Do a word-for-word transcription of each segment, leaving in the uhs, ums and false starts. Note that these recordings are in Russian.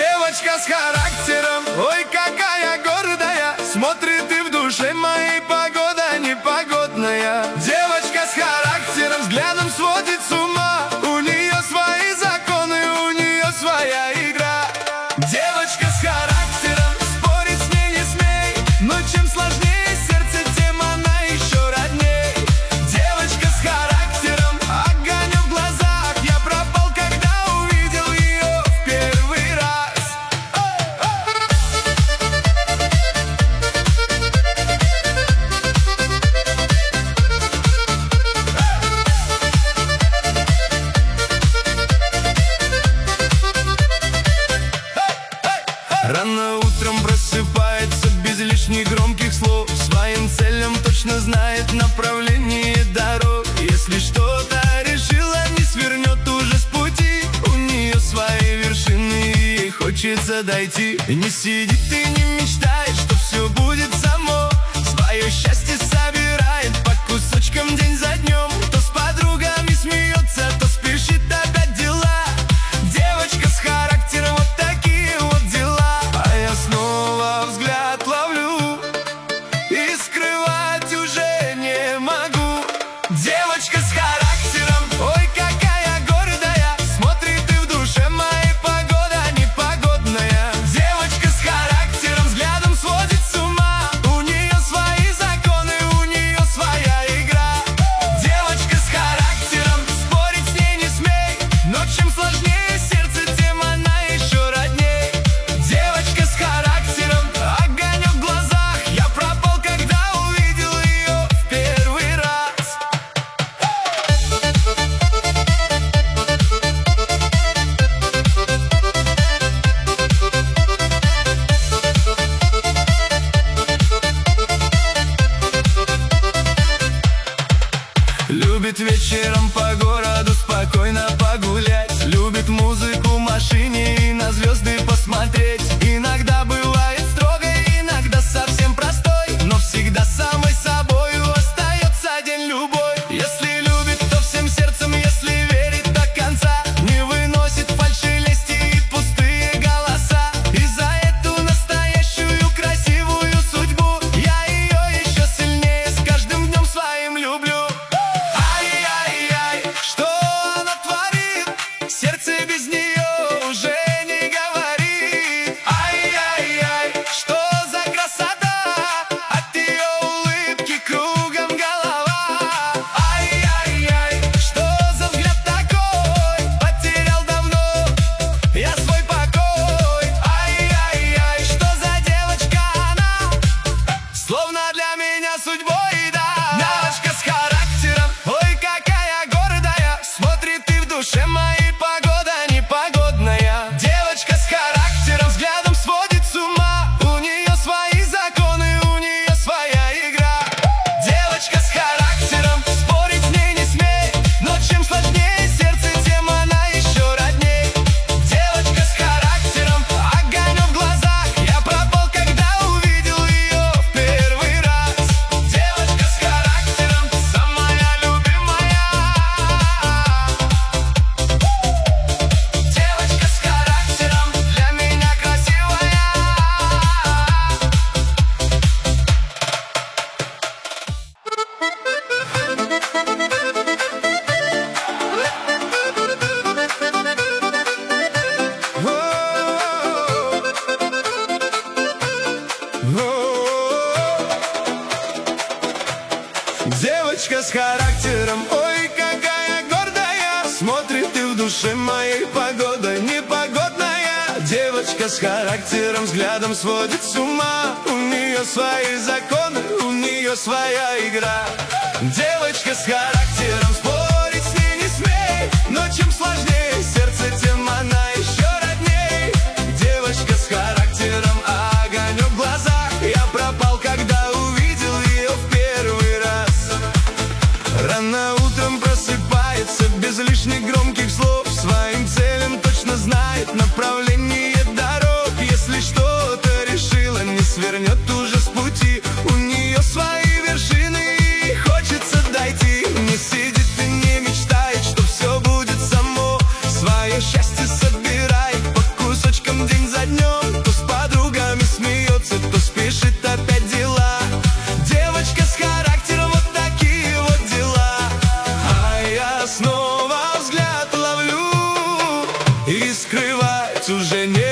Девочка с характером, ой, какая гордая, смотрит и в душе моей погода непогодная. Девочка с характером, взглядом сводит с ума. У нее свои законы, у нее своя игра. Девочка с характером, спорить с ней не смей, но чем сложнее сердце, тем она еще родней. Девочка с характером, огонек в глазах, я пропал, когда увидел ее в первый раз. Рано утром просыпается без лишних громких слов, своим целям точно знает направление дорог. Если что-то решила, не свернет уже с пути. У нее свои вершины, и ей хочется дойти. Не сидит и не мечтает, что все будет само. Свое счастье собирает по кусочкам день за днем. То с подругами смеется, то спешит опять дела. Девочка с характером, вот такие вот дела. А я снова взгляд ловлю и скрывать уже не могу. Девочка с характером, ой, какая гордая, смотрит и в душе моей погода непогодная. Девочка с характером, взглядом сводит с ума. У нее свои законы, у нее своя игра. Девочка с характером, спорить с ней не смей, но чем сложнее сердце, тем она еще родней. Девочка с характером, огонек в глазах, я пропал, когда увидел ее в первый раз. Любит вечером по городу спокойно погулять. Любит музыку в машине и на звезды посмотреть. Иногда бывает строгой, иногда совсем простой, но всегда самой собою остается день любой. Если любит, то всем сердцем, если верит до конца. Не выносит фальши, лести и пустые голоса. И за эту настоящую красивую судьбу я ее еще сильнее с каждым днем своим люблю. Ай-яй-яй, что она творит, сердце без нее уже не говорит. Ай-яй-яй, что за красота, от ее улыбки кругом голова. Ай-яй-яй, что за взгляд такой, потерял давно я свой покой. Ай-яй-яй, что за девочка она, словно для меня судьбой, да. Девочка с характером, ой, какая гордая, смотрит и в душе моей погода непогодная. Девочка с характером, взглядом сводит с ума. У нее свои законы, у нее своя игра. Девочка с характером, спорить с ней не смей, но чем сложнее сердце, тем она еще родней. Девочка с характером, огонек в глазах, я пропал, когда увидел ее в первый раз. Девочка с характером, самая любимая. Девочка с характером, для меня красивая. Девочка с характером, ой, какая гордая, смотрит и в душе моей погода непогодная. Девочка с характером, взглядом сводит с ума. У нее свои законы, у нее своя игра. Девочка с характером, спорить с ней не смей, но чем сложнее сердце, тем она еще родней. Девочка с характером, огонек в глазах, я пропал, когда увидел ее в первый раз. Рано утром просыпается без лишних громких слов, своим целям точно знает направление дорог. Если что-то решила, не свернет уже с пути. У нее свои вершины, и хочется дойти. Не сидит и не мечтает, что все будет само. Свое счастье собирает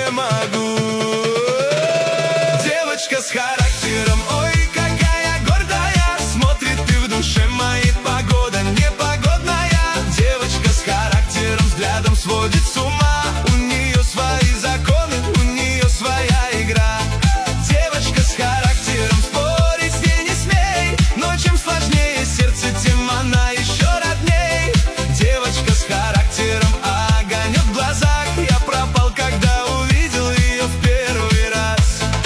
не могу. Девочка с характером, ой, какая гордая, смотрит и в душе моей погода непогодная. Девочка с характером, взглядом сводит с ума. У нее свои законы, у нее своя игра. Девочка с характером, спорить с ней не смей, но чем сложнее сердце, тем она еще родней. Девочка с характером, огонек в глазах, я пропал, когда увидел ее в первый раз.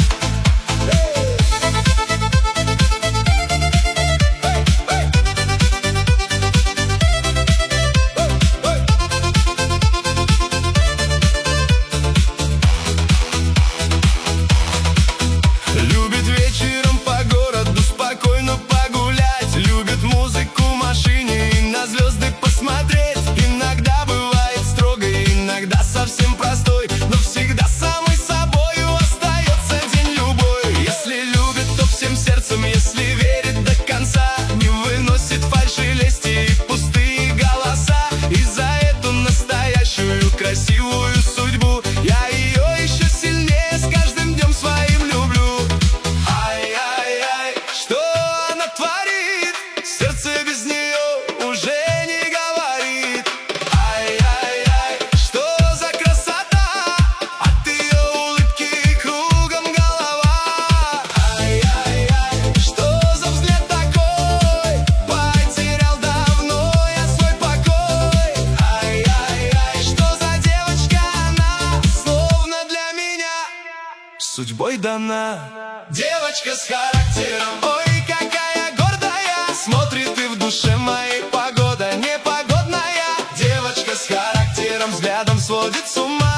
Любит вечером по городу спокойно погулять, любит музыку в машине и на звезды посмотреть. Иногда бывает строгой, иногда совсем простой, но всегда самой собою остается день любой. Если любит, то всем сердцем, если верит до конца, не выносит фальши, лести и пустые голоса. И за эту настоящую красивую судьбу я ее еще сильнее с каждым днем своим люблю. Ай-яй-яй, что она творит, сердце без нее уже не говорит. Ай-яй-яй, что за красота, от ее улыбки кругом голова. Ай-яй-яй, что за взгляд такой, потерял давно я свой покой. Ай-яй-яй, что за девочка она, словно для меня судьбой дана. Девочка с характером, ой, какая гордая, смотрит и в душе моей погода непогодная. Девочка с характером, взглядом сводит с ума.